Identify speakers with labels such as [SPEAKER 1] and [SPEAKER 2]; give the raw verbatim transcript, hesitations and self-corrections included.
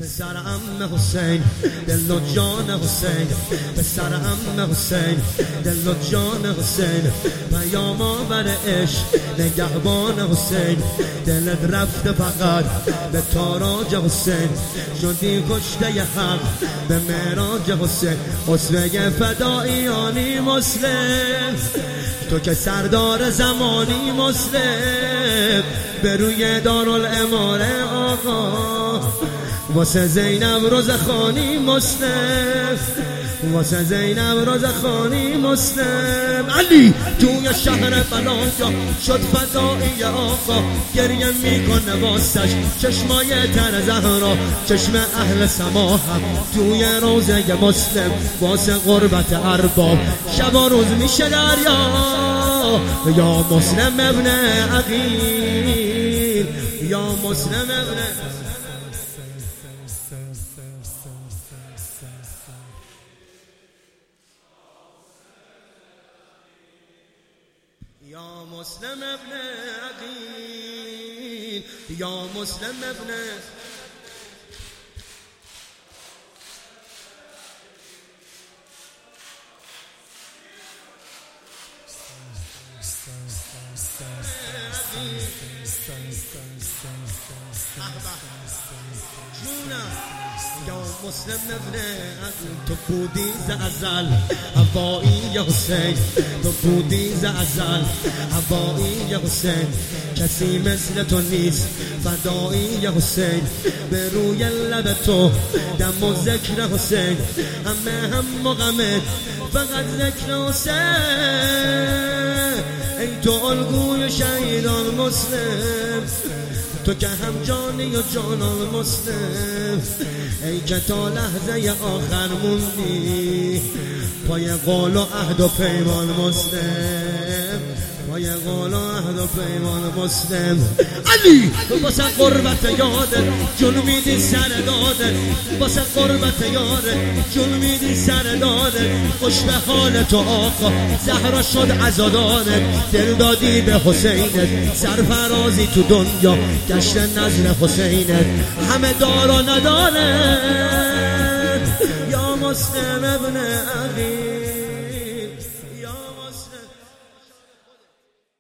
[SPEAKER 1] پسر عم حسین دل و جان حسین، پسر عم حسین دل و جان حسین، پیام آور عشق نگهبان حسین، دلت رفته فقط به تاراج حسین، شدی کشته حق به معراج حسین، اسوه فداییانی مسلم، تو که سردار زمانی مسلم، به روی دارالاماره آقا، واسه زینب روزخانی مسلم، واسه زینب روزخانی مسلم. علی توی شهر فلانجا شد فدایی آقا، گریه میکنه واسش چشمای تر زهرا، چشم اهل سما هم توی روزه مسلم، واسه قربت ارباب شب و روز میشه دریا، یا مسلم ابن عقیل، یا مسلم ابن یا مسلم ابن عقیل، یا مسلم ابن یا مسلم ابن عقیل، تو بودی ز ازل هوایی حسین، تو بودی ز ازل هوایی حسین، کسی مثل تو نیست فدایی حسین، به روی لب تو دم و ذکر حسین، همه هم و غمت فقط ذکر حسین، ای تو الگوی شهیدان مسلم، تو که هم جانی و جانان مسلم، ای که تا لحظه آخر موندی پای قول و عهد و پیمان مسلم، پای قول و عهد و پیمان مسلم. علی واسه قربت یاده جون میدی سر داده، واسه قربت یاده جون میدی سر داده، خوش به حال تو آقا زهرا شد عزادانت، دل دادی به حسینت، سرفرازی تو دنیا گشت نزل حسینت، همه دار و ندارت، یا مسلم ابن عقیل.